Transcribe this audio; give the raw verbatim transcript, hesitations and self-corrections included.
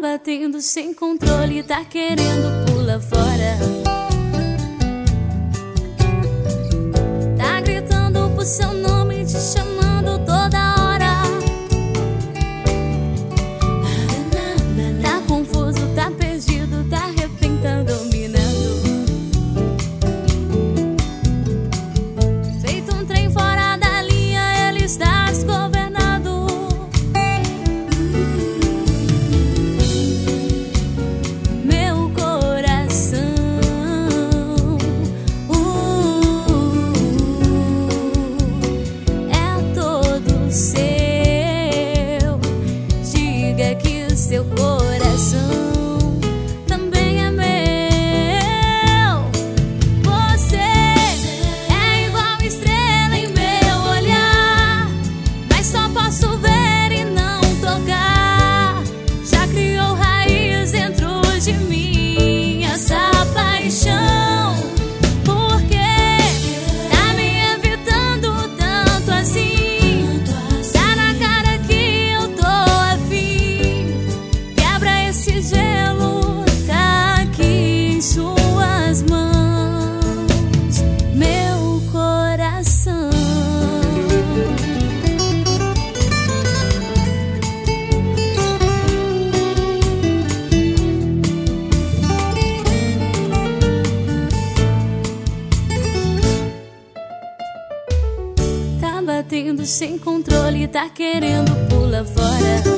batendo sem controle, tá querendo pular fora. Tá gritando por seu nome, te chamando toda hora. Tá confuso, tá perdido, tá refém, tá dominando. Feito um trem fora da linha, ele está desgovernado. Seu coração também é meu. Você é igual estrela em meu olhar, mas só posso ver e não tocar. Já criou raiz dentro de mim essa paixão. Por que tá me evitando tanto assim? Tá na cara que eu tô afim. Esse gelo tá aqui em suas mãos, meu coração. Tá batendo sem controle, tá querendo pular fora.